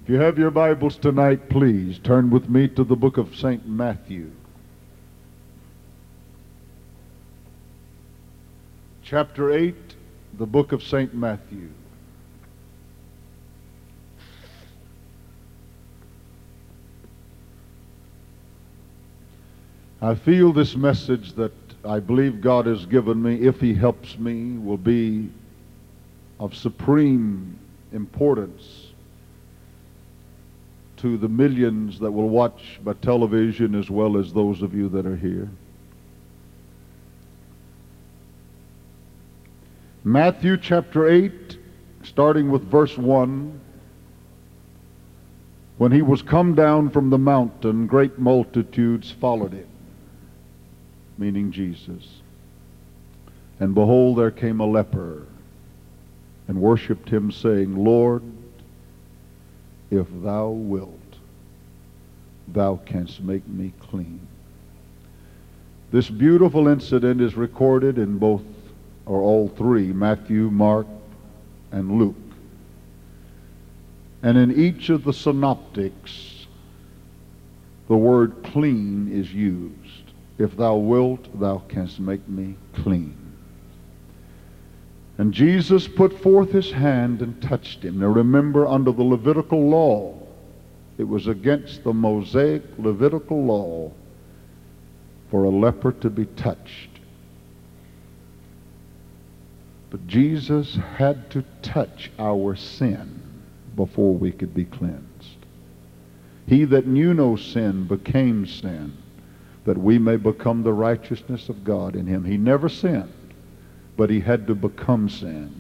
If you have your Bibles tonight, please turn with me to the book of St. Matthew. Chapter 8, the book of St. Matthew. I feel this message that I believe God has given me, if He helps me, will be of supreme importance to the millions that will watch by television as well as those of you that are here. Matthew chapter 8, starting with verse 1. When he was come down from the mountain, great multitudes followed him, meaning Jesus. And behold, there came a leper, and worshipped him, saying, Lord, if thou wilt, thou canst make me clean. This beautiful incident is recorded in both, or all three, Matthew, Mark, and Luke. And in each of the synoptics, the word clean is used. If thou wilt, thou canst make me clean. And Jesus put forth his hand and touched him. Now remember, under the Levitical law, it was against the Mosaic Levitical law for a leper to be touched. But Jesus had to touch our sin before we could be cleansed. He that knew no sin became sin, that we may become the righteousness of God in him. He never sinned, but he had to become sin.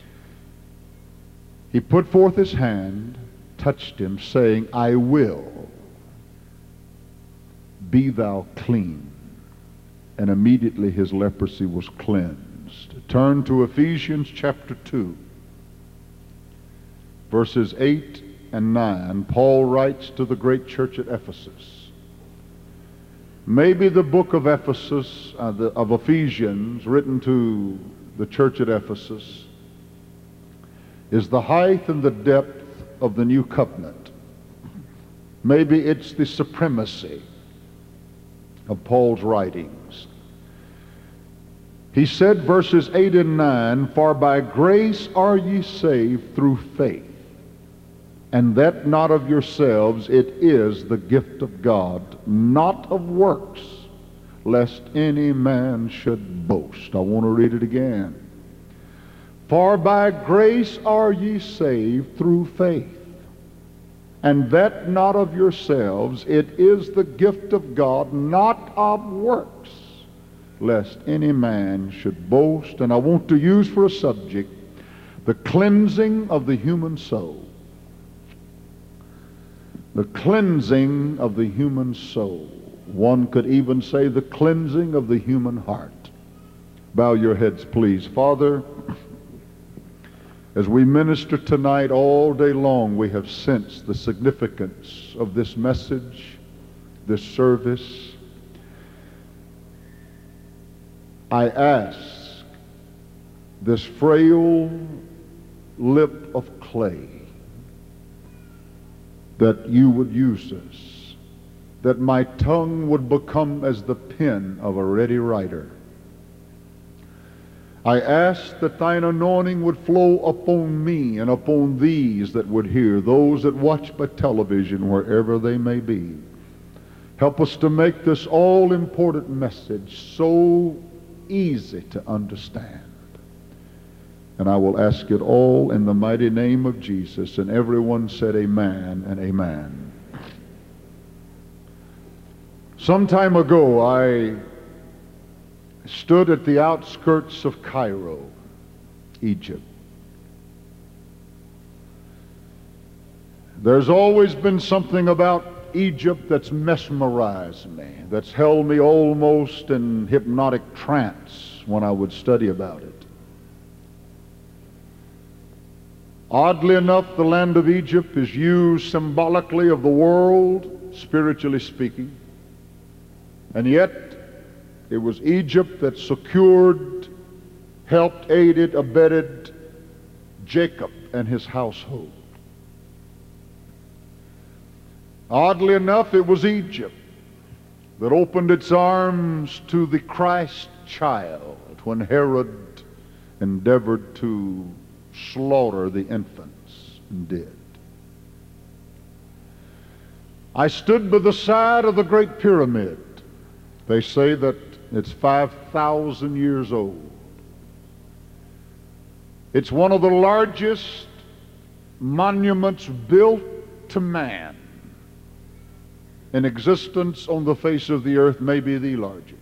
He put forth his hand, touched him, saying, I will, be thou clean. And immediately his leprosy was cleansed. Turn to Ephesians chapter 2, verses 8 and 9. Paul writes to the great church at Ephesus. Maybe the book of Ephesus, of Ephesians, written to the church at Ephesus, is the height and the depth of the new covenant. Maybe it's the supremacy of Paul's writings. He said, verses 8 and 9, For by grace are ye saved through faith, and that not of yourselves, it is the gift of God, not of works, lest any man should boast. I want to read it again. For by grace are ye saved through faith, and that not of yourselves, it is the gift of God, not of works, lest any man should boast. And I want to use for a subject the cleansing of the human soul. The cleansing of the human soul. One could even say the cleansing of the human heart. Bow your heads, please. Father, as we minister tonight, all day long we have sensed the significance of this message, this service. I ask this frail lip of clay that you would use us, that my tongue would become as the pen of a ready writer. I ask that thine anointing would flow upon me and upon these that would hear, those that watch by television, wherever they may be. Help us to make this all-important message so easy to understand. And I will ask it all in the mighty name of Jesus. And everyone said amen and amen. Some time ago, I stood at the outskirts of Cairo, Egypt. There's always been something about Egypt that's mesmerized me, that's held me almost in hypnotic trance when I would study about it. Oddly enough, the land of Egypt is used symbolically of the world, spiritually speaking. And yet, it was Egypt that secured, helped, aided, abetted Jacob and his household. Oddly enough, it was Egypt that opened its arms to the Christ child when Herod endeavored to slaughter the infants and did. I stood by the side of the Great Pyramid. They say that it's 5,000 years old. It's one of the largest monuments built to man in existence on the face of the earth, maybe the largest.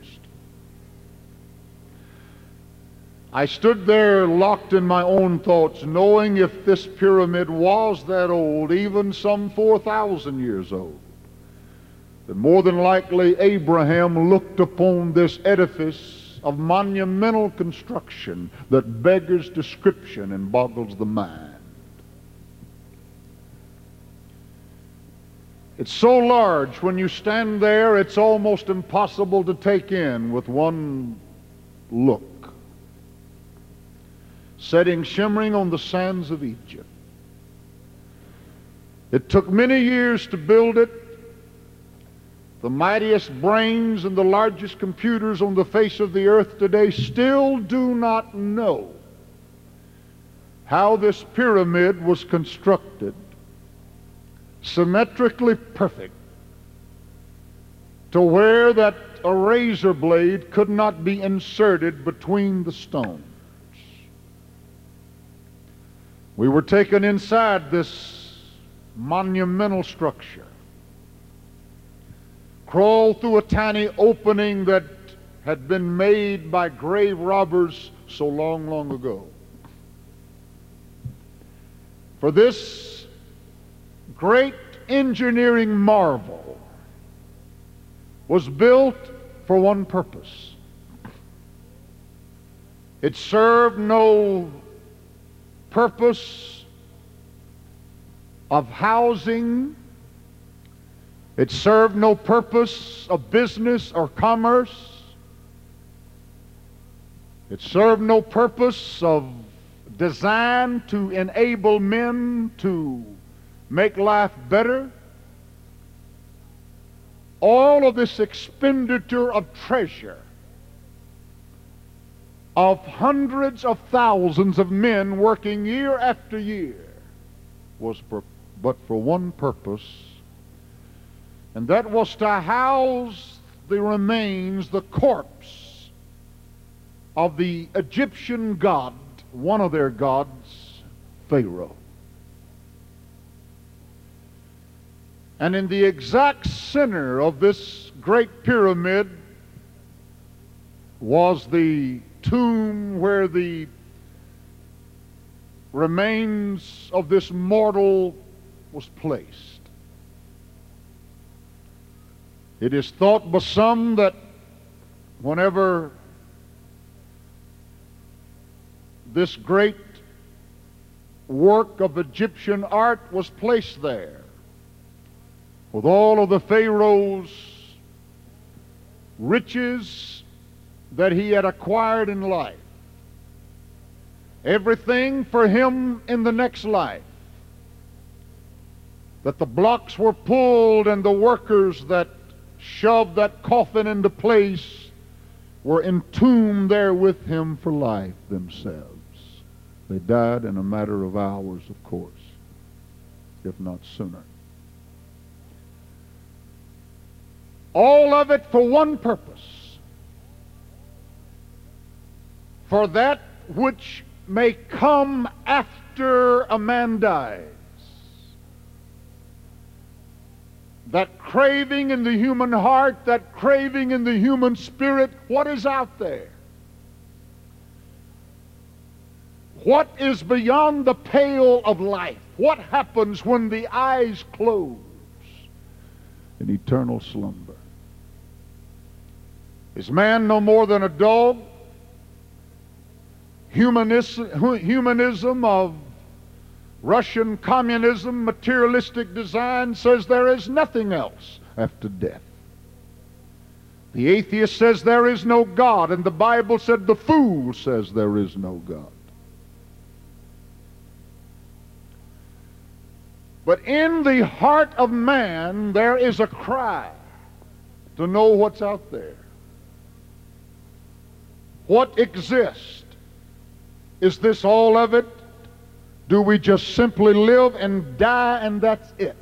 I stood there locked in my own thoughts, knowing if this pyramid was that old, even some 4,000 years old, that more than likely Abraham looked upon this edifice of monumental construction that beggars description and boggles the mind. It's so large, when you stand there, it's almost impossible to take in with one look. Setting shimmering on the sands of Egypt. It took many years to build it. The mightiest brains and the largest computers on the face of the earth today still do not know how this pyramid was constructed, symmetrically perfect, to where that a razor blade could not be inserted between the stones. We were taken inside this monumental structure, crawled through a tiny opening that had been made by grave robbers so long, long ago. For this great engineering marvel was built for one purpose. It served no purpose of housing. It served no purpose of business or commerce. It served no purpose of design to enable men to make life better. All of this expenditure of treasure of hundreds of thousands of men working year after year was but for one purpose, and that was to house the remains, the corpse of the Egyptian god, one of their gods, Pharaoh. And in the exact center of this great pyramid was the tomb where the remains of this mortal was placed. It is thought by some that whenever this great work of Egyptian art was placed there, with all of the Pharaoh's riches that he had acquired in life, everything for him in the next life, that the blocks were pulled and the workers that shoved that coffin into place were entombed there with him for life themselves. They died in a matter of hours, of course, if not sooner. All of it for one purpose: for that which may come after a man dies. That craving in the human heart, that craving in the human spirit, what is out there? What is beyond the pale of life? What happens when the eyes close in eternal slumber? Is man no more than a dog? Humanism of Russian communism, materialistic design, says there is nothing else after death. The atheist says there is no God, and the Bible said the fool says there is no God. But in the heart of man, there is a cry to know what's out there. What exists? Is this all of it? Do we just simply live and die and that's it?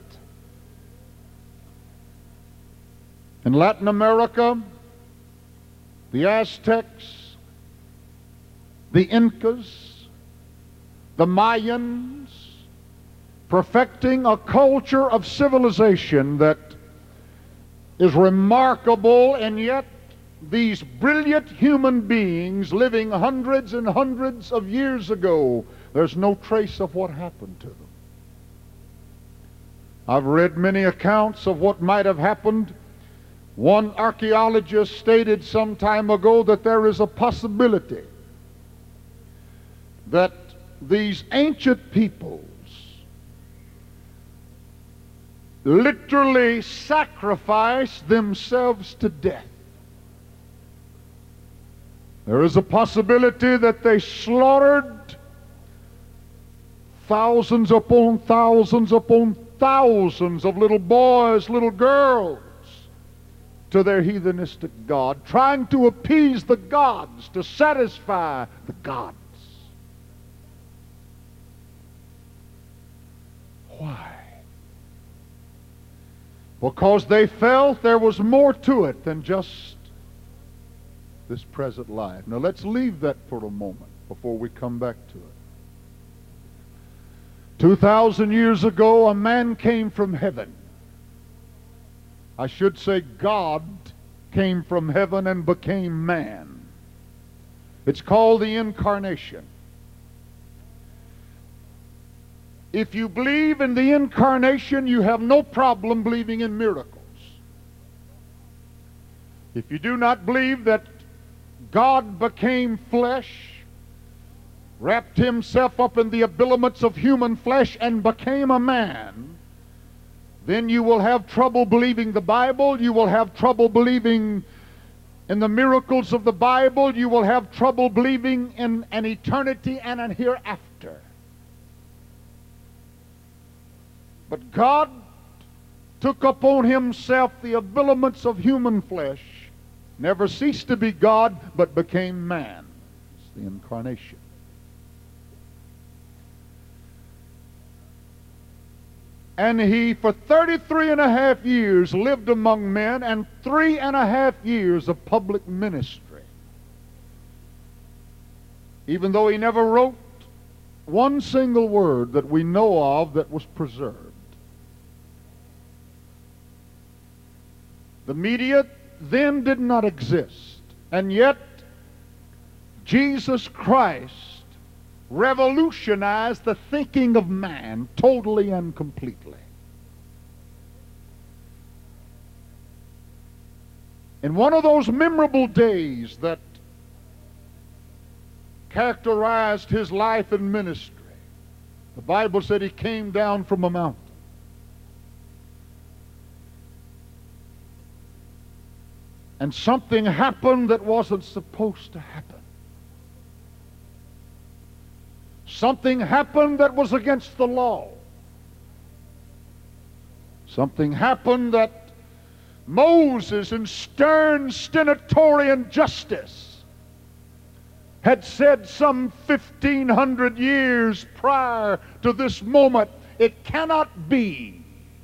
In Latin America, the Aztecs, the Incas, the Mayans, perfecting a culture of civilization that is remarkable, and yet these brilliant human beings living hundreds and hundreds of years ago, there's no trace of what happened to them. I've read many accounts of what might have happened. One archaeologist stated some time ago that there is a possibility that these ancient peoples literally sacrificed themselves to death. There is a possibility that they slaughtered thousands upon thousands upon thousands of little boys, little girls, to their heathenistic god, trying to appease the gods, to satisfy the gods. Why? Because they felt there was more to it than just this present life. Now let's leave that for a moment before we come back to it. 2,000 years ago, a man came from heaven. I should say God came from heaven and became man. It's called the incarnation. If you believe in the incarnation, you have no problem believing in miracles. If you do not believe that God became flesh, wrapped himself up in the habiliments of human flesh and became a man, then you will have trouble believing the Bible. You will have trouble believing in the miracles of the Bible. You will have trouble believing in an eternity and a hereafter. But God took upon himself the habiliments of human flesh, never ceased to be God, but became man. It's the incarnation. And he, for 33 and a half years, lived among men, and 3.5 years of public ministry. Even though he never wrote one single word that we know of that was preserved. The media then did not exist, and yet Jesus Christ revolutionized the thinking of man totally and completely. In one of those memorable days that characterized his life and ministry, the Bible said he came down from a mountain. And something happened that wasn't supposed to happen. Something happened that was against the law. Something happened that Moses, in stern stentorian justice, had said some 1,500 years prior to this moment, it cannot be.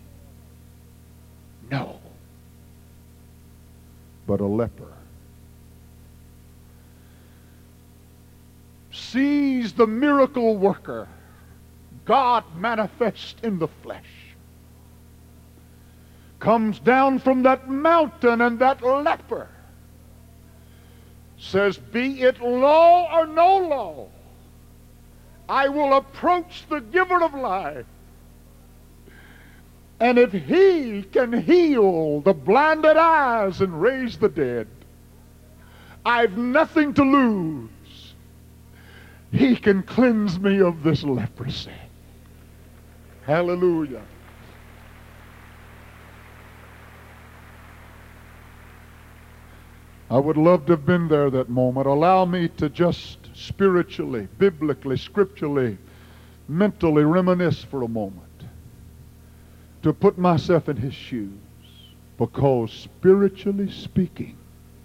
No. But a leper sees the miracle worker, God manifest in the flesh, comes down from that mountain, and that leper says, be it law or no law, I will approach the giver of life. And if he can heal the blinded eyes and raise the dead, I've nothing to lose. He can cleanse me of this leprosy. Hallelujah. I would love to have been there that moment. Allow me to just spiritually, biblically, scripturally, mentally reminisce for a moment. to put myself in his shoes, because spiritually speaking,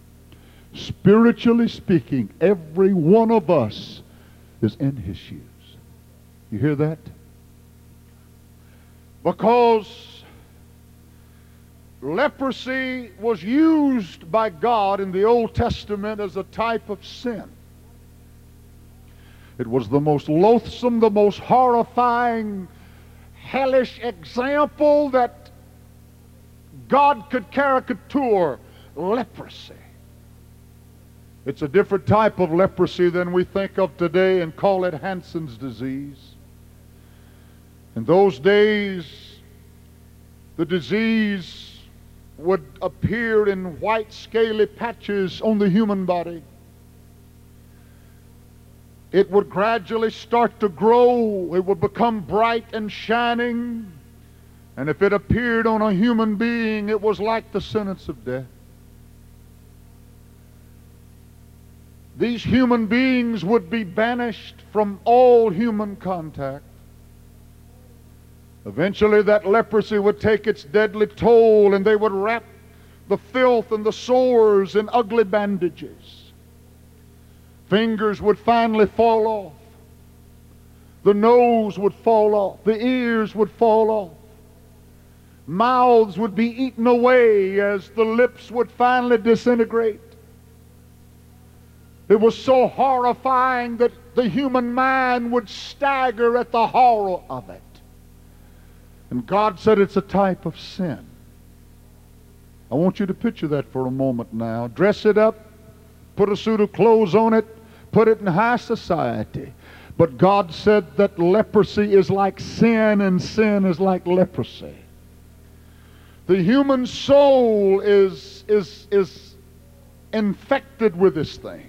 every one of us is in his shoes. You hear that? Because leprosy was used by God in the Old Testament as a type of sin. It was the most loathsome, the most horrifying, hellish example that God could caricature leprosy. It's a different type of leprosy than we think of today and call it Hansen's disease. In those days, the disease would appear in white scaly patches on the human body. It would gradually start to grow. It would become bright and shining. And if it appeared on a human being, it was like the sentence of death. These human beings would be banished from all human contact. Eventually that leprosy would take its deadly toll, and they would wrap the filth and the sores in ugly bandages. Fingers would finally fall off. The nose would fall off. The ears would fall off. Mouths would be eaten away as the lips would finally disintegrate. It was so horrifying that the human mind would stagger at the horror of it. And God said it's a type of sin. I want you to picture that for a moment now. Dress it up, put a suit of clothes on it, put it in high society. But God said that leprosy is like sin, and sin is like leprosy. The human soul is infected with this thing.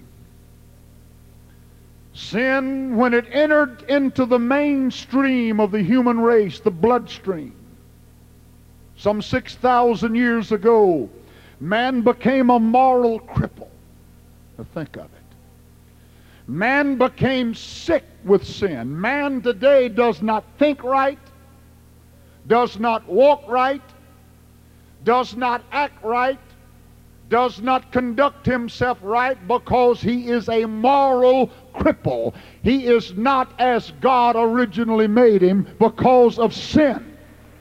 Sin, when it entered into the mainstream of the human race, the bloodstream, some 6,000 years ago, man became a moral cripple. Now think of it. Man became sick with sin. Man today does not think right, does not walk right, does not act right, does not conduct himself right, because he is a moral cripple. He is not as God originally made him because of sin.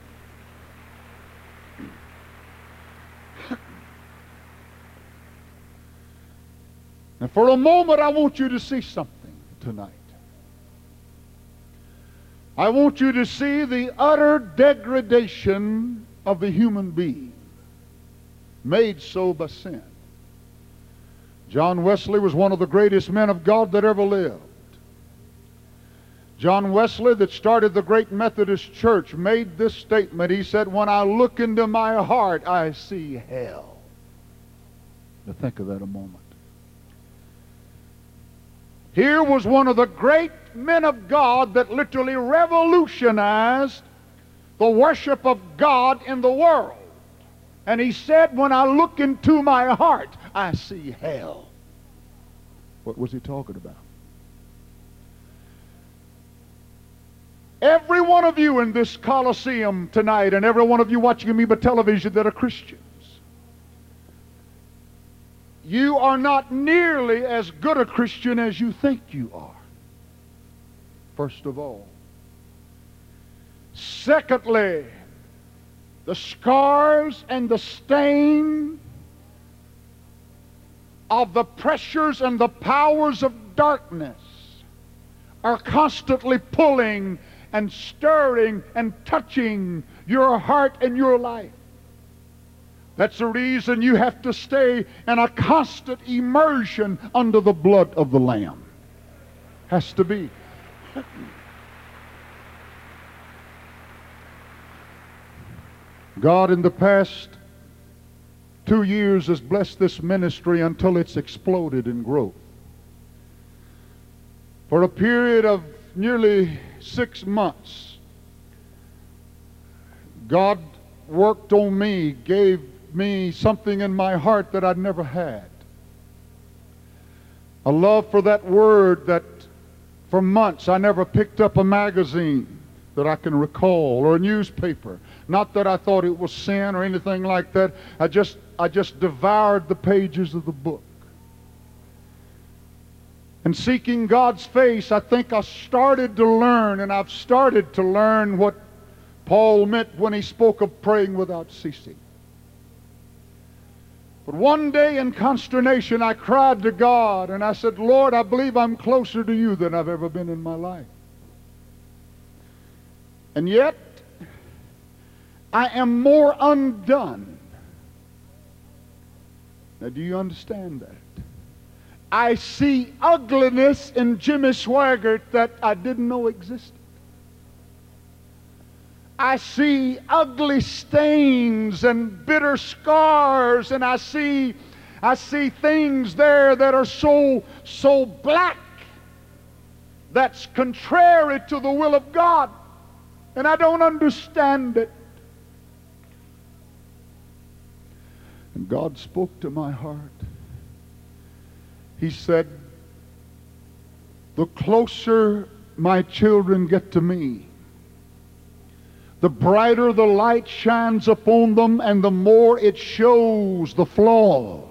And for a moment I want you to see something tonight. I want you to see the utter degradation of the human being, made so by sin. John Wesley was one of the greatest men of God that ever lived. John Wesley, that started the great Methodist Church, made this statement. He said, "When I look into my heart, I see hell." Now think of that a moment. Here was one of the great men of God that literally revolutionized the worship of God in the world. And he said, "When I look into my heart, I see hell." What was he talking about? Every one of you in this Coliseum tonight, and every one of you watching me by television that are Christians, you are not nearly as good a Christian as you think you are. First of all. Secondly, the scars and the stain of the pressures and the powers of darkness are constantly pulling and stirring and touching your heart and your life. That's the reason you have to stay in a constant immersion under the blood of the Lamb. Has to be. God in the past 2 years has blessed this ministry until it's exploded in growth. For a period of nearly 6 months, God worked on me, gave me something in my heart that I'd never had. A love for that word that for months I never picked up a magazine that I can recall, or a newspaper. Not that I thought it was sin or anything like that. I just devoured the pages of the book. And seeking God's face, I think I started to learn, and I've started to learn what Paul meant when he spoke of praying without ceasing. But one day in consternation, I cried to God, and I said, Lord, I believe I'm closer to you than I've ever been in my life. And yet, I am more undone. Now, do you understand that? I see ugliness in Jimmy Swaggart that I didn't know existed. I see ugly stains and bitter scars, and I see things there that are so black that's contrary to the will of God, and I don't understand it. And God spoke to my heart. He said, the closer my children get to me, the brighter the light shines upon them, and the more it shows the flaws.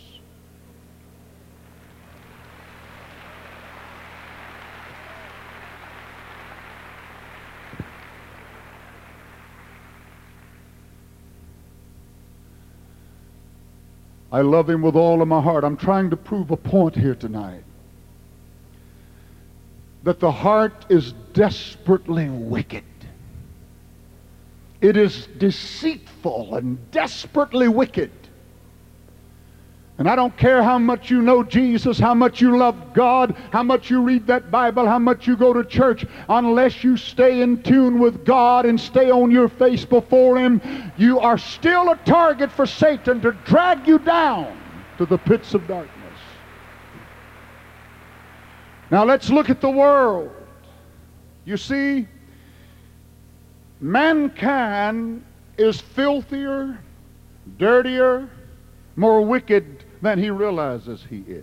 I love him with all of my heart. I'm trying to prove a point here tonight. That the heart is desperately wicked. It is deceitful and desperately wicked. And I don't care how much you know Jesus, how much you love God, how much you read that Bible, how much you go to church, unless you stay in tune with God and stay on your face before Him, you are still a target for Satan to drag you down to the pits of darkness. Now let's look at the world. You see, mankind is filthier, dirtier, more wicked than he realizes he is.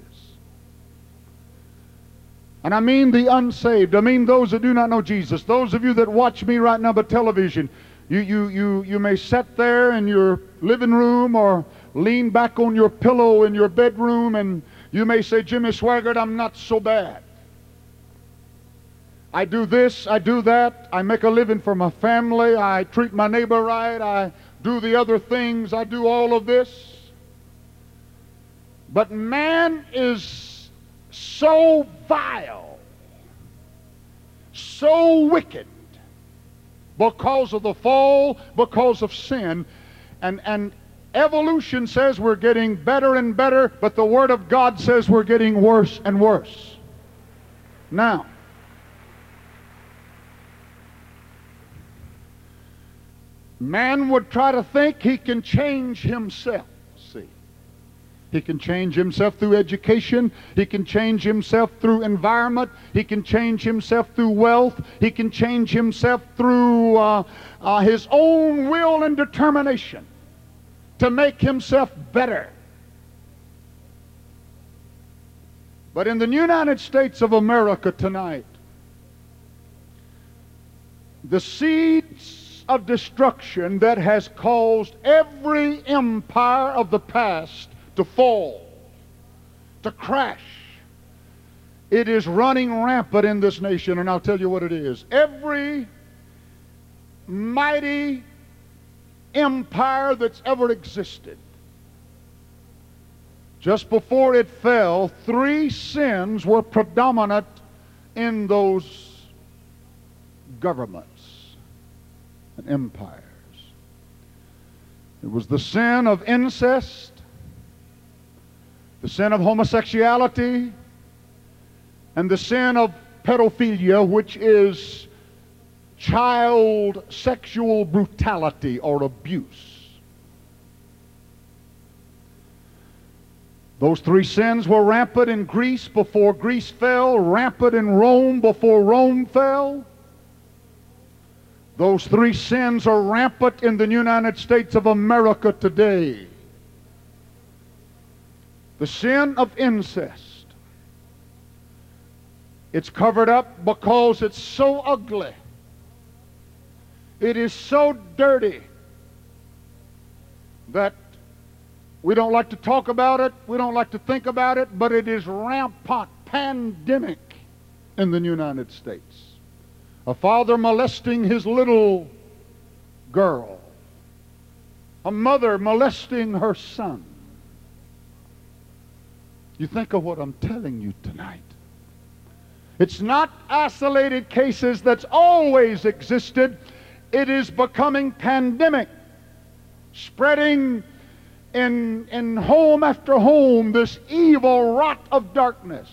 And I mean the unsaved. I mean those that do not know Jesus. Those of you that watch me right now by television, you may sit there in your living room or lean back on your pillow in your bedroom, and you may say, Jimmy Swaggart, I'm not so bad. I do this, I do that, I make a living for my family, I treat my neighbor right, I do the other things, I do all of this. But man is so vile, so wicked, because of the fall, because of sin, and evolution says we're getting better and better, but the Word of God says we're getting worse and worse. Now, man would try to think he can change himself. See, he can change himself through education. He can change himself through environment. He can change himself through wealth. He can change himself through his own will and determination to make himself better. But in the United States of America tonight, the seeds of destruction that has caused every empire of the past to fall, to crash, it is running rampant in this nation, and I'll tell you what it is. Every mighty empire that's ever existed, just before it fell, 3 sins were predominant in those governments and empires. It was the sin of incest, the sin of homosexuality, and the sin of pedophilia, which is child sexual brutality or abuse. Those 3 sins were rampant in Greece before Greece fell, rampant in Rome before Rome fell. Those 3 sins are rampant in the United States of America today. The sin of incest. It's covered up because it's so ugly. It is so dirty that we don't like to talk about it, we don't like to think about it, but it is rampant, pandemic in the United States. A father molesting his little girl. A mother molesting her son. You think of what I'm telling you tonight. It's not isolated cases that's always existed. It is becoming pandemic, spreading in home after home, this evil rot of darkness.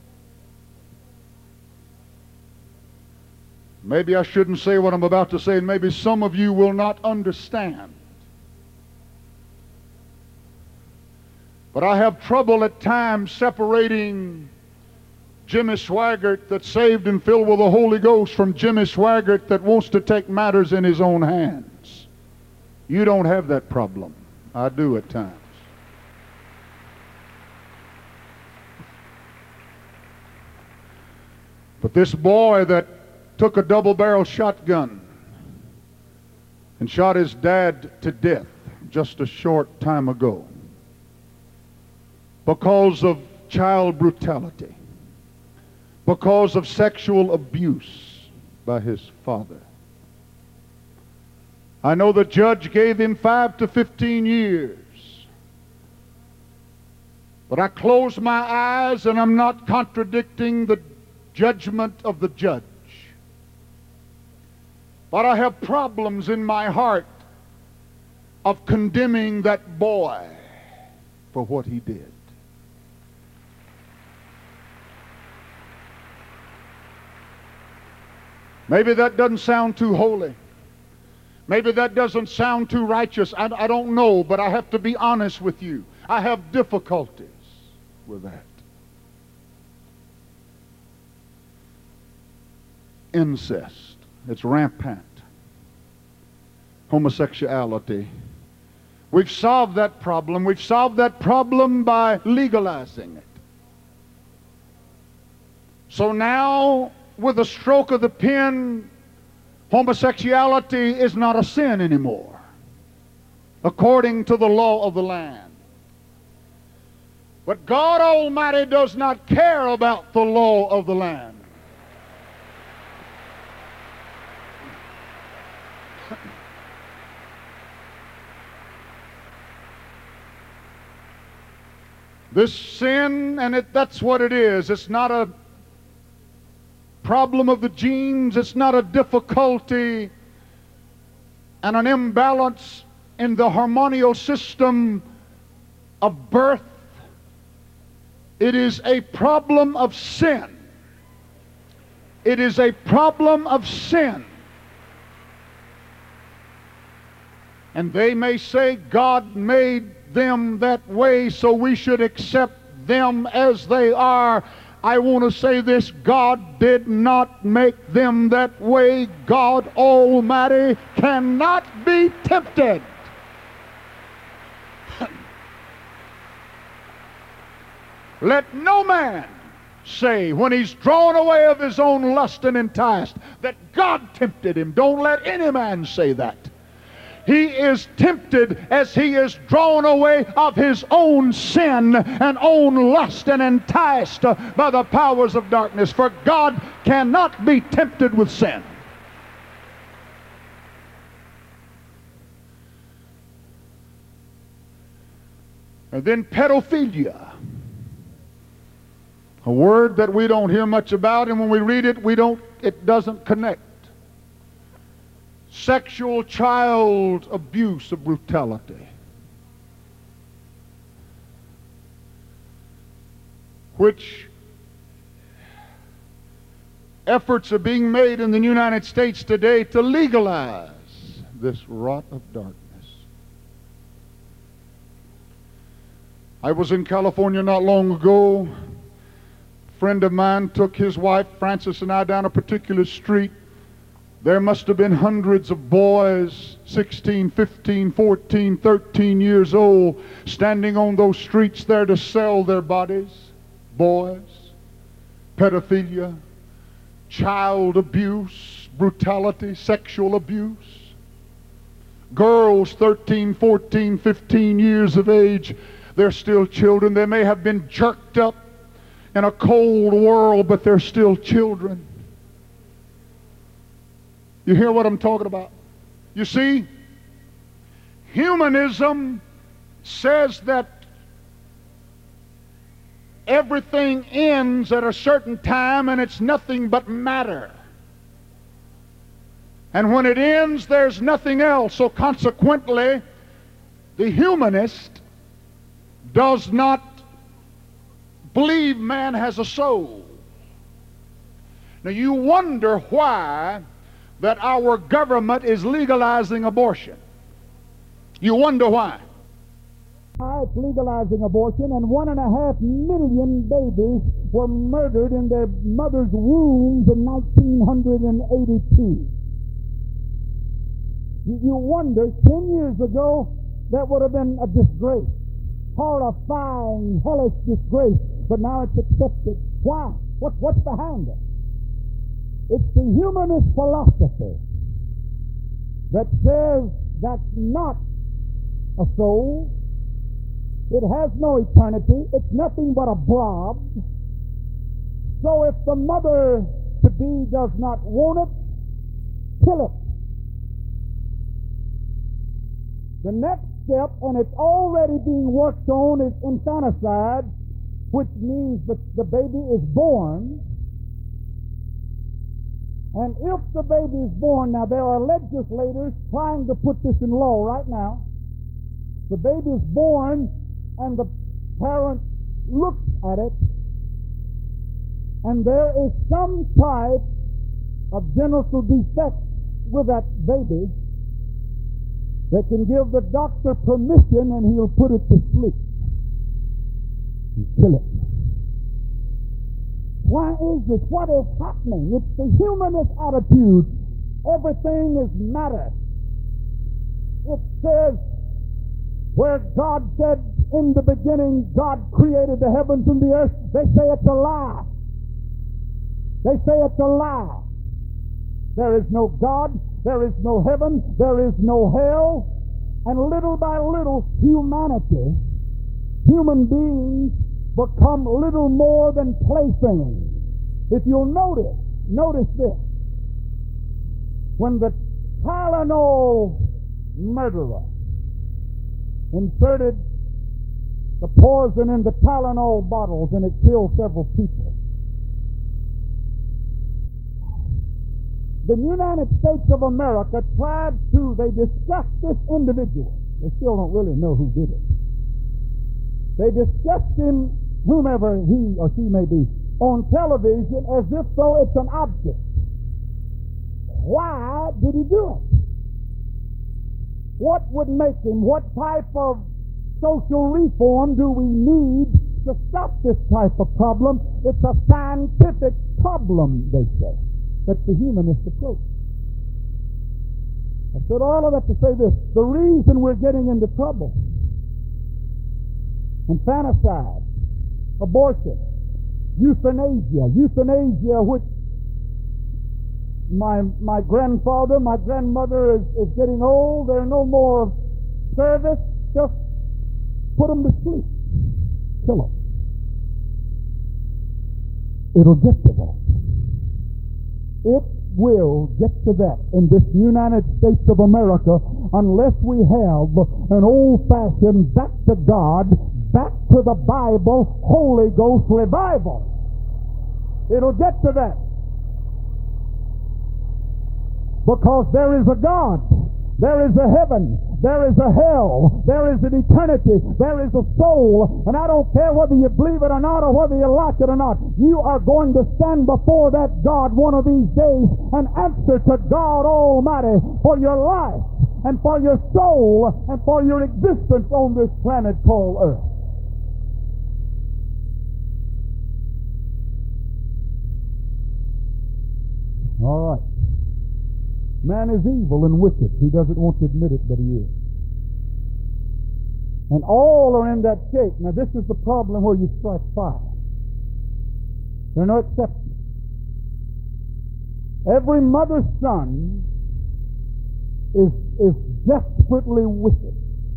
Maybe I shouldn't say what I'm about to say, and maybe some of you will not understand. But I have trouble at times separating Jimmy Swaggart that's saved and filled with the Holy Ghost from Jimmy Swaggart that wants to take matters in his own hands. You don't have that problem. I do at times. But this boy that took a double-barrel shotgun and shot his dad to death just a short time ago because of child brutality, because of sexual abuse by his father. I know the judge gave him 5 to 15 years. But I close my eyes and I'm not contradicting the judgment of the judge. But I have problems in my heart of condemning that boy for what he did. Maybe that doesn't sound too holy. Maybe that doesn't sound too righteous. I don't know, but I have to be honest with you. I have difficulties with that. Incest. It's rampant. Homosexuality. We've solved that problem. We've solved that problem by legalizing it. So now, with a stroke of the pen, homosexuality is not a sin anymore, according to the law of the land. But God Almighty does not care about the law of the land. This sin, and that's what it is. It's not a problem of the genes. It's not a difficulty and an imbalance in the hormonal system of birth. It is a problem of sin. It is a problem of sin. And they may say God made them that way, so we should accept them as they are. I want to say this: God did not make them that way. God Almighty cannot be tempted. Let no man say, when he's drawn away of his own lust and enticed, that God tempted him. Don't let any man say that. He is tempted as he is drawn away of his own sin and own lust and enticed by the powers of darkness. For God cannot be tempted with sin. And then pedophilia. A word that we don't hear much about, and when we read it, it doesn't connect. Sexual child abuse of brutality, which efforts are being made in the United States today to legalize this rot of darkness. I was in California not long ago. A friend of mine took his wife, Francis, and I down a particular street. There must have been hundreds of boys, 16, 15, 14, 13 years old, standing on those streets there to sell their bodies. Boys, pedophilia, child abuse, brutality, sexual abuse. Girls 13, 14, 15 years of age, they're still children. They may have been jerked up in a cold world, but they're still children. You hear what I'm talking about? You see, humanism says that everything ends at a certain time and it's nothing but matter. And when it ends, there's nothing else. So consequently, the humanist does not believe man has a soul. Now you wonder why that our government is legalizing abortion. You wonder why. It's legalizing abortion, and 1.5 million babies were murdered in their mother's wombs in 1982. You wonder, 10 years ago, that would have been a disgrace. Horrifying, hellish disgrace. But now it's accepted. Why? What's behind it? It's the humanist philosophy that says that's not a soul. It has no eternity. It's nothing but a blob. So if the mother-to-be does not want it, kill it. The next step, and it's already being worked on, is infanticide, which means that the baby is born. And if the baby is born, now there are legislators trying to put this in law right now. The baby is born and the parent looks at it, and there is some type of genital defect with that baby. They can give the doctor permission and he'll put it to sleep and kill it. Why is this? What is happening? It's the humanist attitude. Everything is matter. It says, where God said in the beginning, God created the heavens and the earth, they say it's a lie. They say it's a lie. There is no God, there is no heaven, there is no hell, and little by little humanity, human beings become little more than playthings. If you'll notice this. When the Tylenol murderer inserted the poison in the Tylenol bottles and it killed several people, the United States of America they discussed this individual. They still don't really know who did it. They discussed him, whomever he or she may be, on television as if though it's an object. Why did he do it? What would make him? What type of social reform do we need to stop this type of problem? It's a scientific problem, they say. That's the humanist approach. I said all of that to say this. The reason we're getting into trouble, infanticide, abortion, euthanasia, which my grandfather, my grandmother is getting old. They're no more service. Just put them to sleep. Kill them. It'll get to that. It will get to that in this United States of America unless we have an old-fashioned back to God, back to the Bible, Holy Ghost revival. It'll get to that. Because there is a God, there is a heaven, there is a hell, there is an eternity, there is a soul, and I don't care whether you believe it or not or whether you like it or not, you are going to stand before that God one of these days and answer to God Almighty for your life and for your soul and for your existence on this planet called Earth. All right. Man is evil and wicked. He doesn't want to admit it, but he is. And all are in that shape. Now this is the problem where you strike fire. There are no exceptions. Every mother's son is desperately wicked.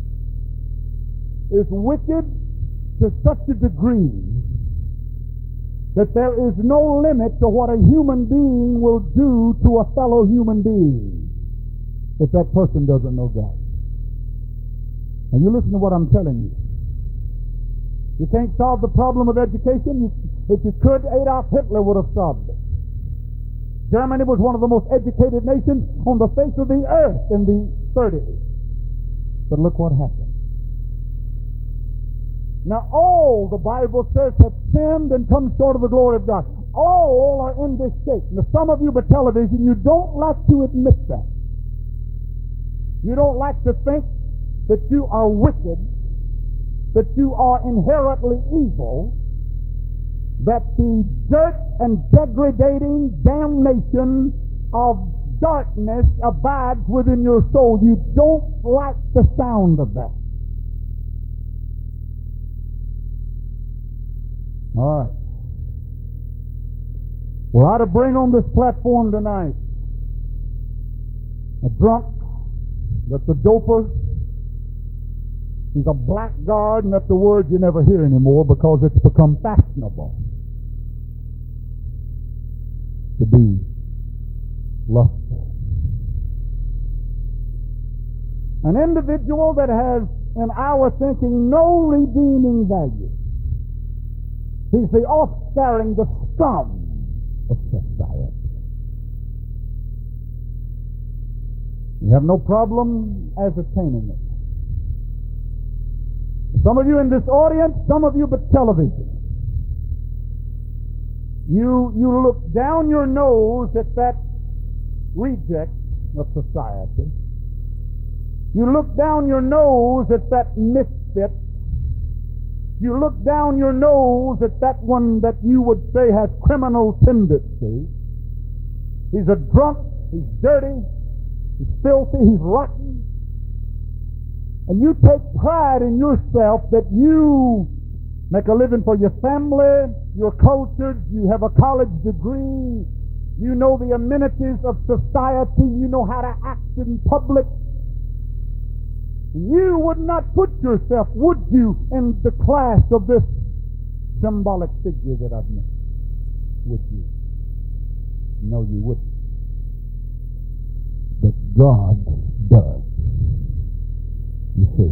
Is wicked to such a degree that there is no limit to what a human being will do to a fellow human being if that person doesn't know God. And you listen to what I'm telling you. You can't solve the problem of education. If you could, Adolf Hitler would have solved it. Germany was one of the most educated nations on the face of the earth in the 30s. But look what happened. Now all, the Bible says, have sinned and come short of the glory of God. All are in this shape. Now some of you by television, you don't like to admit that. You don't like to think that you are wicked, that you are inherently evil, that the dirt and degrading damnation of darkness abides within your soul. You don't like the sound of that. All right. Well, I ought to bring on this platform tonight a drunk, that's a doper, he's a blackguard, and that's a word you never hear anymore because it's become fashionable to be lustful. An individual that has, in our thinking, no redeeming value. He's the offscaring, the scum of society. You have no problem ascertaining it. Some of you in this audience, some of you but television, you look down your nose at that reject of society. You look down your nose at that misfit. You look down your nose at that one that you would say has criminal tendencies. He's a drunk, he's dirty, he's filthy, he's rotten. And you take pride in yourself that you make a living for your family, you're cultured, you have a college degree, you know the amenities of society, you know how to act in public. You would not put yourself, would you, in the class of this symbolic figure that I've mentioned? Would you? No, you wouldn't. But God does. You see.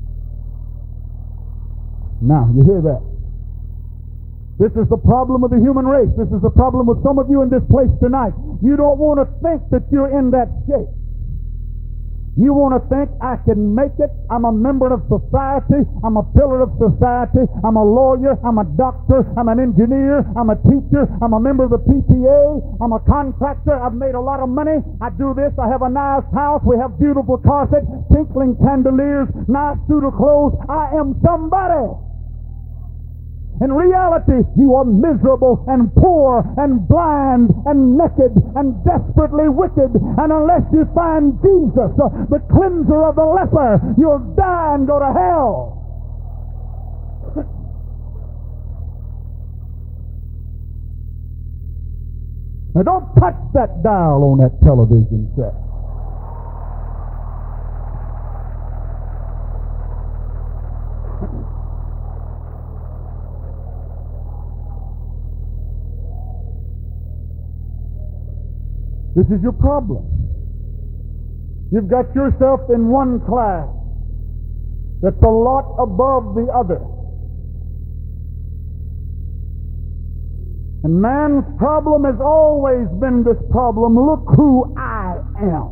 Now, you hear that? This is the problem of the human race. This is the problem with some of you in this place tonight. You don't want to think that you're in that shape. You want to think, I can make it. I'm a member of society. I'm a pillar of society. I'm a lawyer. I'm a doctor. I'm an engineer. I'm a teacher. I'm a member of the PTA. I'm a contractor. I've made a lot of money. I do this. I have a nice house. We have beautiful carpet, tinkling chandeliers, nice suit of clothes. I am somebody. In reality, you are miserable and poor and blind and naked and desperately wicked. And unless you find Jesus, the cleanser of the leper, you'll die and go to hell. Now don't touch that dial on that television set. This is your problem. You've got yourself in one class that's a lot above the other. And man's problem has always been this problem. Look who I am.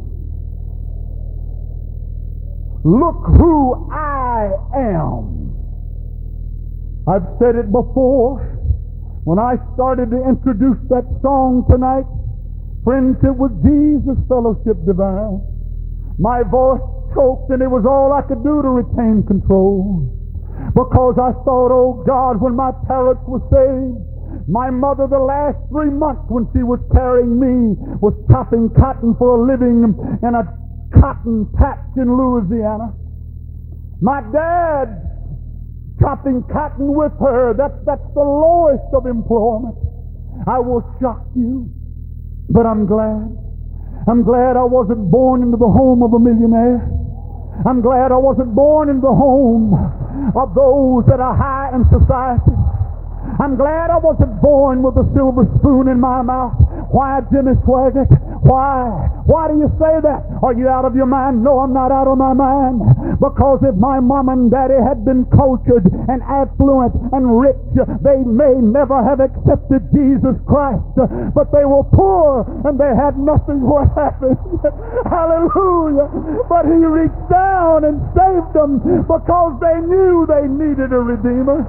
Look who I am. I've said it before. When I started to introduce that song tonight, Friendship with Jesus, Fellowship Divine, my voice choked, and it was all I could do to retain control. Because I thought, oh God, when my parents were saved, my mother the last 3 months when she was carrying me was chopping cotton for a living in a cotton patch in Louisiana. My dad chopping cotton with her. That's the lowest of employment. I will shock you. But I'm glad. I'm glad I wasn't born into the home of a millionaire. I'm glad I wasn't born in the home of those that are high in society. I'm glad I wasn't born with a silver spoon in my mouth. Why, Jimmy Swaggart? Why? Why do you say that? Are you out of your mind? No, I'm not out of my mind. Because if my mom and daddy had been cultured and affluent and rich, they may never have accepted Jesus Christ. But they were poor and they had nothing. What happened? Hallelujah. But he reached down and saved them because they knew they needed a Redeemer.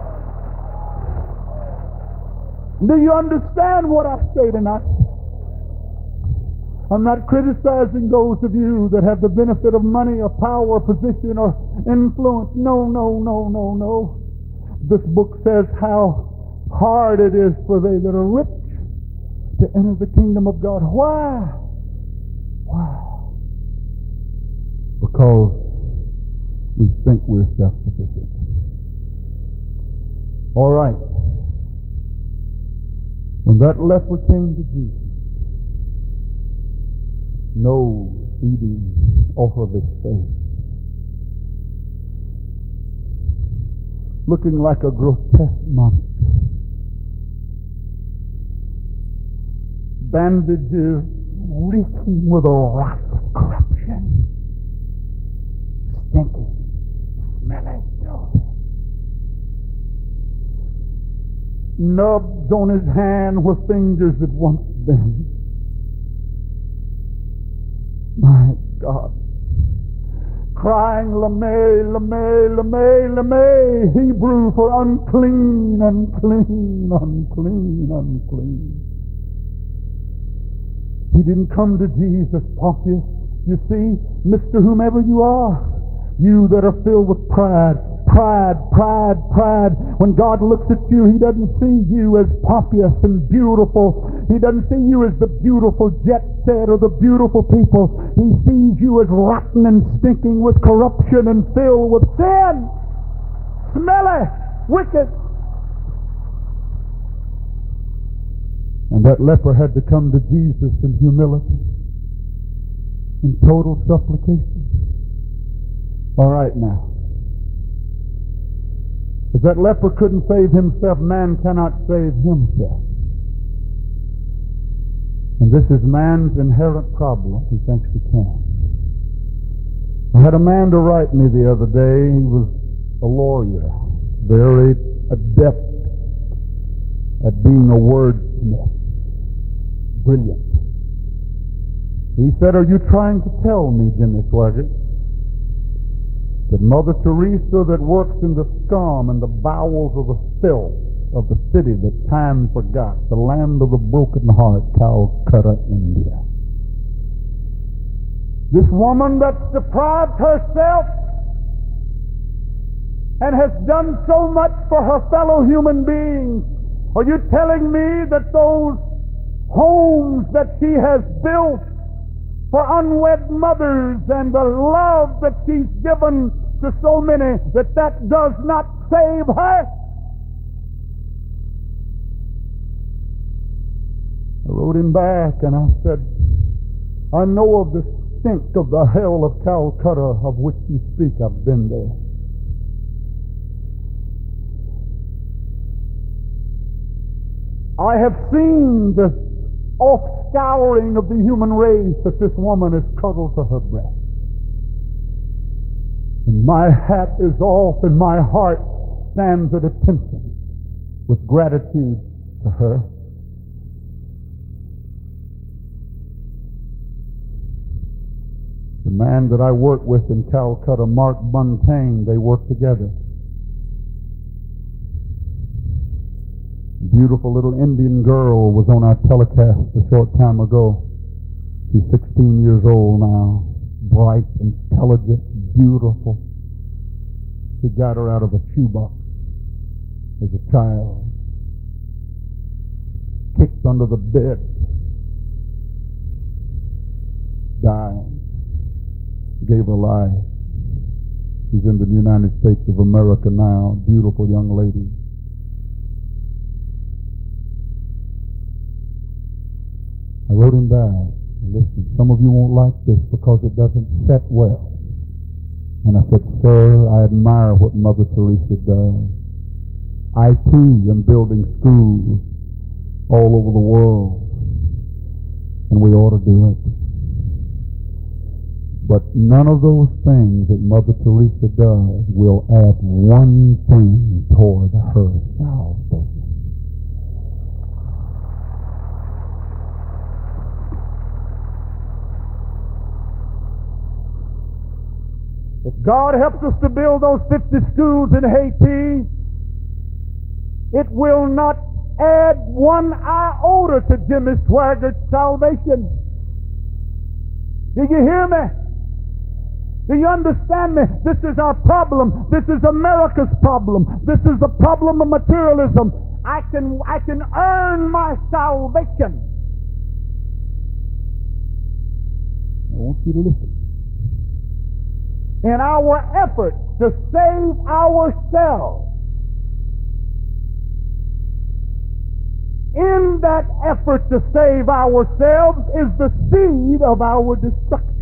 Do you understand what I say tonight? I'm not criticizing those of you that have the benefit of money or power or position or influence. No. This book says how hard it is for they that are rich to enter the kingdom of God. Why? Because we think we're self-sufficient. All right. When that leper came to Jesus, no eating off of his face, looking like a grotesque monster, bandages reeking with a rot of corruption, stinking, smelling filthy. Nubs on his hand where fingers had once been. My God. Crying, Lameh, Lameh, Lameh, Lameh, Hebrew for unclean, unclean, unclean, unclean. He didn't come to Jesus, Pontius. You see, Mr. Whomever you are, you that are filled with pride. When God looks at you, He doesn't see you as pompous and beautiful. He doesn't see you as the beautiful jet set or the beautiful people. He sees you as rotten and stinking with corruption and filled with sin. Smelly, wicked. And that leper had to come to Jesus in humility, in total supplication. All right now. If that leper couldn't save himself, man cannot save himself. And this is man's inherent problem. He thinks he can. I had a man to write me the other day. He was a lawyer, very adept at being a wordsmith. Brilliant. He said, "Are you trying to tell me, Jimmy Swaggart, that Mother Teresa that works in the scum and the bowels of the filth of the city that time forgot, the land of the broken heart, Calcutta, India, this woman that's deprived herself and has done so much for her fellow human beings, are you telling me that those homes that she has built for unwed mothers and the love that she's given to so many, that does not save her?" I wrote him back and I said, "I know of the stink of the hell of Calcutta of which you speak. I've been there. I have seen the off-scouring of the human race that this woman has cuddled to her breast. And my hat is off and my heart stands at attention with gratitude to her. The man that I work with in Calcutta, Mark Buntain, they work together. Beautiful little Indian girl was on our telecast a short time ago. She's 16 years old now. Bright, intelligent, beautiful. He got her out of a shoebox as a child. Kicked under the bed. Died. Gave her life. She's in the United States of America now. Beautiful young lady. I wrote him back, listen, some of you won't like this because it doesn't set well. And I said, sir, I admire what Mother Teresa does. I too am building schools all over the world, and we ought to do it. But none of those things that Mother Teresa does will add one thing toward her salvation. If God helps us to build those 50 schools in Haiti, it will not add one iota to Jimmy Swaggart's salvation. Do you hear me? Do you understand me? This is our problem. This is America's problem. This is the problem of materialism. I can earn my salvation. I want you to listen. In our effort to save ourselves, in that effort to save ourselves is the seed of our destruction.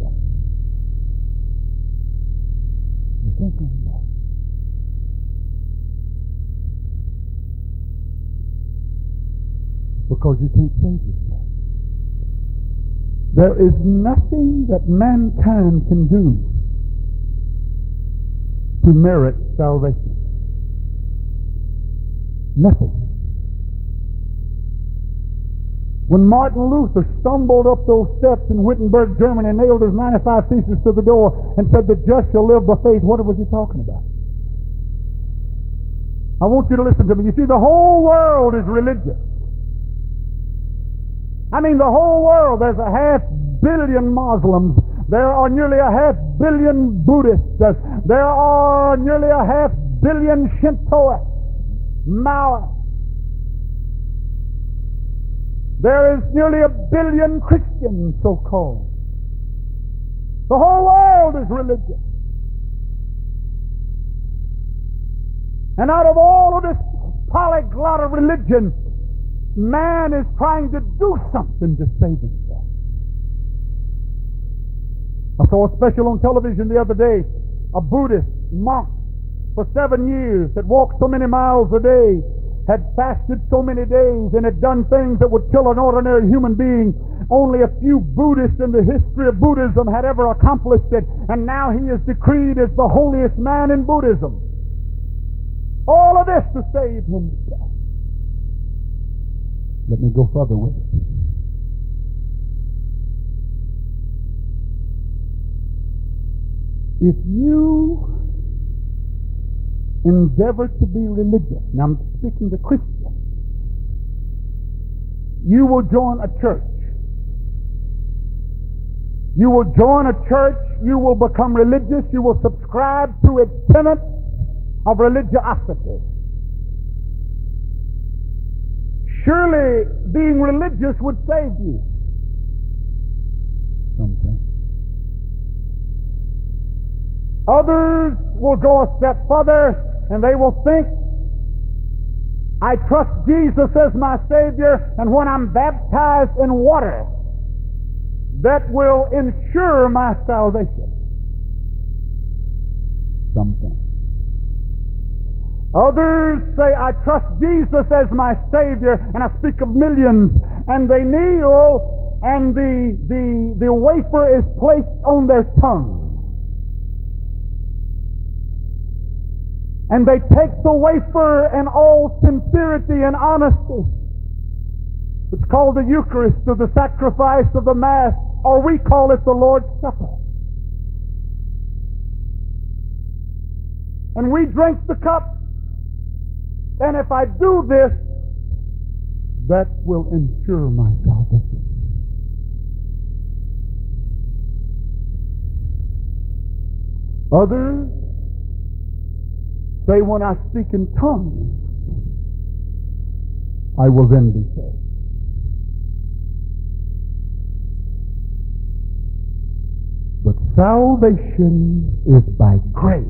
Because you can't save yourself. There is nothing that mankind can do to merit salvation. Nothing. When Martin Luther stumbled up those steps in Wittenberg, Germany, and nailed his 95 Theses to the door and said, the just shall live by faith, what was he talking about? I want you to listen to me. You see, the whole world is religious. I mean, the whole world. There's 500 million Muslims. There are nearly 500 million Buddhists. There are nearly 500 million Shintoists, Maoists. There is nearly 1 billion Christians, so-called. The whole world is religious. And out of all of this polyglot of religion, man is trying to do something to save himself. I saw a special on television the other day, a Buddhist monk for 7 years that walked so many miles a day, had fasted so many days, and had done things that would kill an ordinary human being. Only a few Buddhists in the history of Buddhism had ever accomplished it, and now he is decreed as the holiest man in Buddhism. All of this to save himself. Let me go further with it. If you endeavor to be religious, now I'm speaking to Christians, you will join a church. You will join a church, you will become religious, you will subscribe to its tenets of religiosity. Surely being religious would save you. Something. Others will go a step further and they will think, I trust Jesus as my Savior, and when I'm baptized in water, that will ensure my salvation. Something. Others say, I trust Jesus as my Savior, and I speak of millions, and they kneel, and the wafer is placed on their tongue. And they take the wafer in all sincerity and honesty. It's called the Eucharist, or the sacrifice of the Mass, or we call it the Lord's Supper. And we drink the cup. And if I do this, that will ensure my salvation. Others say, when I speak in tongues, I will then be saved. But salvation is by grace,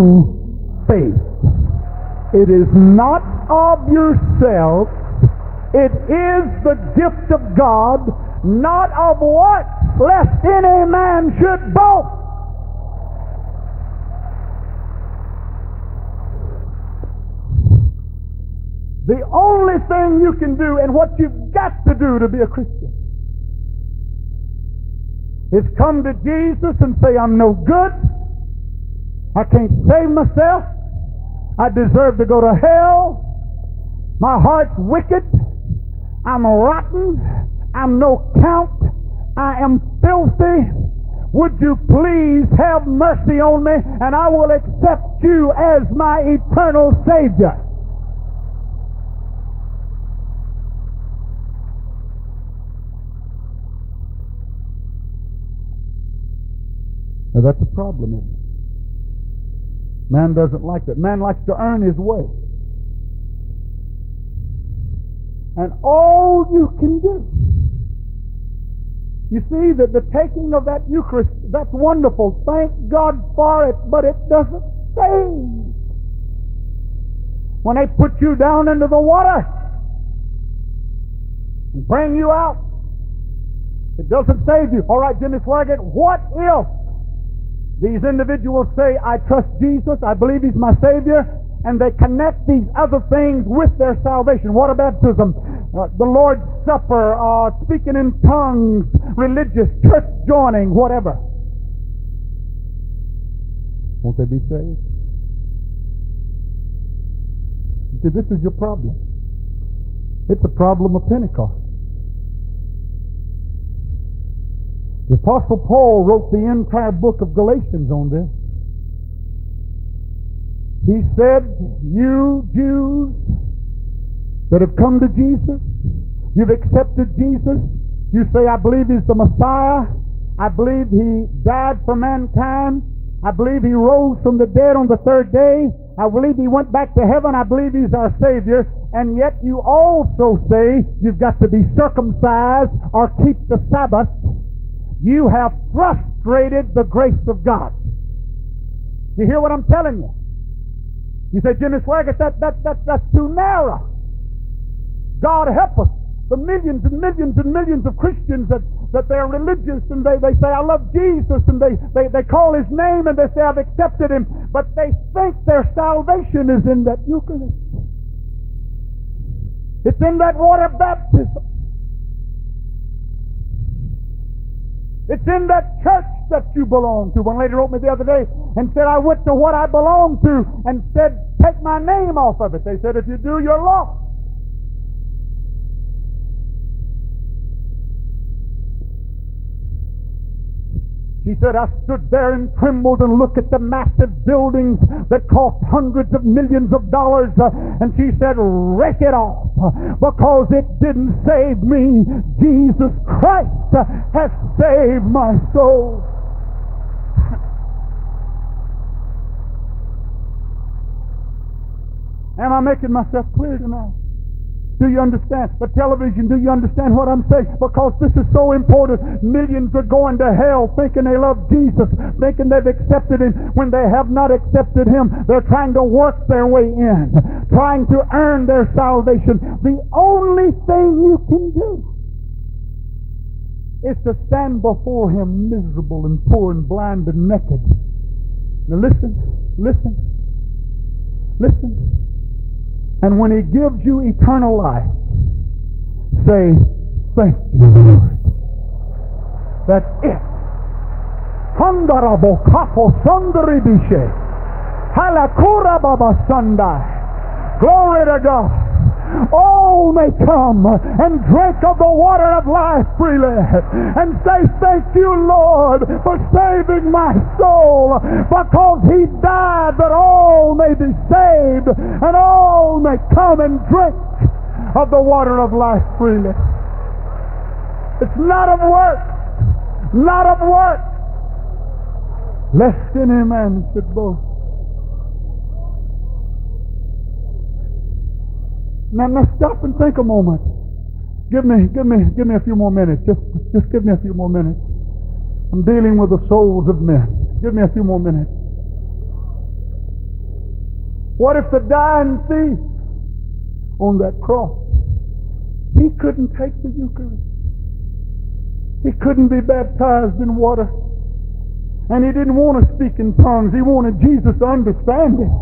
through faith. It is not of yourself, It is the gift of God, not of works, lest any man should boast. The only thing you can do, and what you've got to do to be a Christian, is come to Jesus and say, I'm no good. I can't save myself. I deserve to go to hell. My heart's wicked. I'm rotten. I'm no count. I am filthy. Would you please have mercy on me, and I will accept you as my eternal Savior. Now that's a problem, isn't it? Man doesn't like that. Man likes to earn his way. And all you can do, you see, that the taking of that Eucharist, that's wonderful. Thank God for it, but it doesn't save. When they put you down into the water and bring you out, it doesn't save you. All right, Jimmy Swaggart, what if these individuals say, I trust Jesus, I believe He's my Savior, and they connect these other things with their salvation? Water baptism, the Lord's Supper, speaking in tongues, religious, church joining, whatever. Won't they be saved? See, this is your problem. It's a problem of Pentecost. The Apostle Paul wrote the entire book of Galatians on this. He said, you Jews that have come to Jesus, you've accepted Jesus, you say, I believe He's the Messiah, I believe He died for mankind, I believe He rose from the dead on the third day, I believe He went back to heaven, I believe He's our Savior, and yet you also say you've got to be circumcised or keep the Sabbath. You have frustrated the grace of God. You hear what I'm telling you? You say, Jimmy Swaggart, that's too narrow. God help us. The millions and millions and millions of Christians that they're religious and they say, I love Jesus, and they call His name and they say, I've accepted Him, but they think their salvation is in that Eucharist. It's in that water baptism. It's in that church that you belong to. One lady wrote me the other day and said, I went to what I belong to and said, take my name off of it. They said, if you do, you're lost. She said, I stood there and trembled and looked at the massive buildings that cost hundreds of millions of dollars. And she said, rake it off, because it didn't save me. Jesus Christ has saved my soul. Am I making myself clear tonight? Do you understand? The television, do you understand what I'm saying? Because this is so important. Millions are going to hell thinking they love Jesus, thinking they've accepted Him when they have not accepted Him. They're trying to work their way in, trying to earn their salvation. The only thing you can do is to stand before Him miserable and poor and blind and naked. Now listen. And when He gives you eternal life, say, thank you, Lord. That's it. Handarabo kapo sandaribishe. Halakura baba sandai. Glory to God. All may come and drink of the water of life freely and say, thank you, Lord, for saving my soul, because He died that all may be saved and all may come and drink of the water of life freely. It's not of works, not of works, lest any man should boast. Now stop and think a moment. Give me a few more minutes. Just give me a few more minutes. I'm dealing with the souls of men. Give me a few more minutes. What if the dying thief on that cross He couldn't take the Eucharist. He couldn't be baptized in water. And he didn't want to speak in tongues. He wanted Jesus to understand him.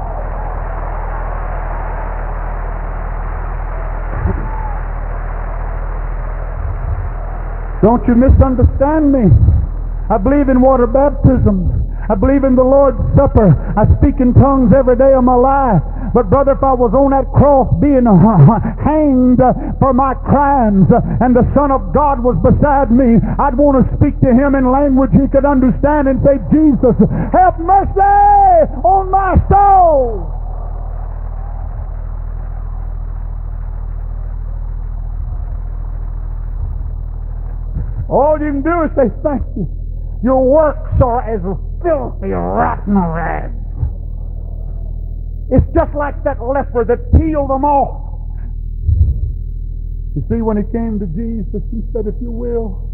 Don't you misunderstand me. I believe in water baptism. I believe in the Lord's Supper. I speak in tongues every day of my life. But brother, if I was on that cross being hanged for my crimes and the Son of God was beside me, I'd want to speak to him in language he could understand and say, Jesus, have mercy on my soul. All you can do is say, thank you. Your works are as filthy, rotten rags. It's just like that leper that peeled them off. You see, when he came to Jesus, he said, if you will,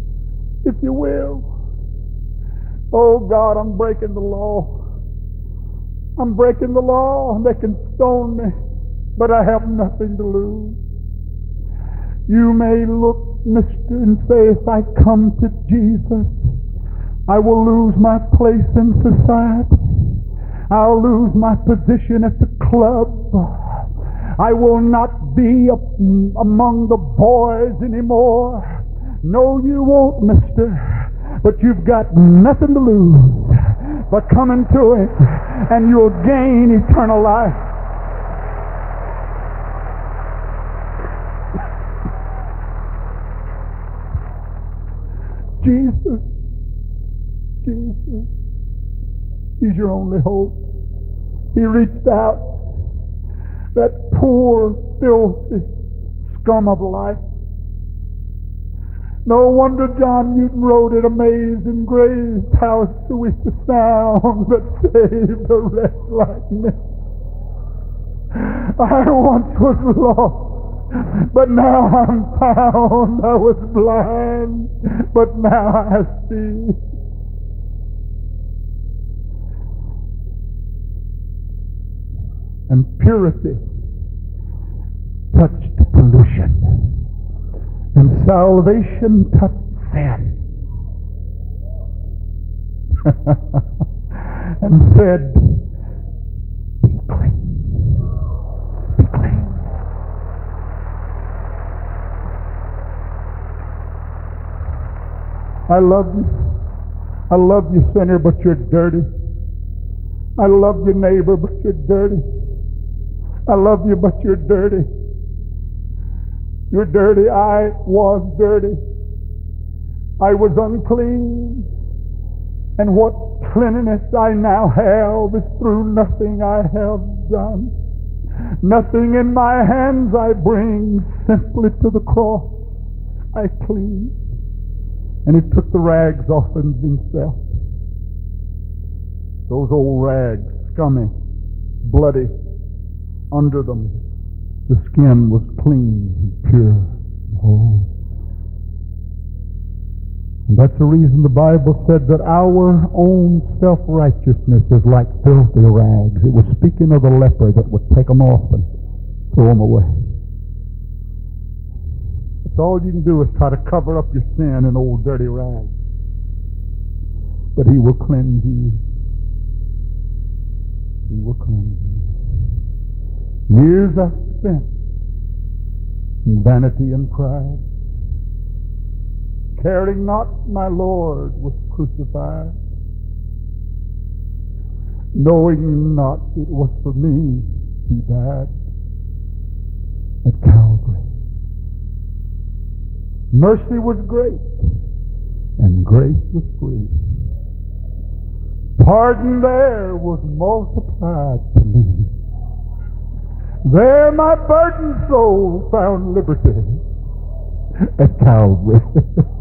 oh God, I'm breaking the law. I'm breaking the law, and they can stone me, but I have nothing to lose. You may look, mister, and say, if I come to Jesus, I will lose my place in society. I'll lose my position at the club. I will not be among the boys anymore. No, you won't, mister. But you've got nothing to lose but come into it, and you'll gain eternal life. Jesus. He's your only hope. He reached out, that poor, filthy scum of life. No wonder John Newton wrote it, Amazing Grace, how sweet the sound that saved a wretch like me. I once was lost, but now I'm found. I was blind, but now I see. And purity touched pollution, and salvation touched sin. And said, be clean. Be clean. I love you. I love you, sinner, but you're dirty. I love your neighbor, but you're dirty. I love you, but you're dirty. You're dirty. I was dirty. I was unclean. And what cleanliness I now have is through nothing I have done. Nothing in my hands I bring, simply to the cross I clean. And he took the rags off of himself. Those old rags, scummy, bloody. Under them, the skin was clean and pure. Oh. And that's the reason the Bible said that our own self-righteousness is like filthy rags. It was speaking of the leper that would take them off and throw them away. That's all you can do is try to cover up your sin in old dirty rags. But he will cleanse you. He will cleanse you. Years I've spent in vanity and pride, caring not my Lord was crucified, knowing not it was for me he died at Calvary. Mercy was great, and grace was free. Pardon there was multiplied to me. There my burdened soul found liberty at Calvary.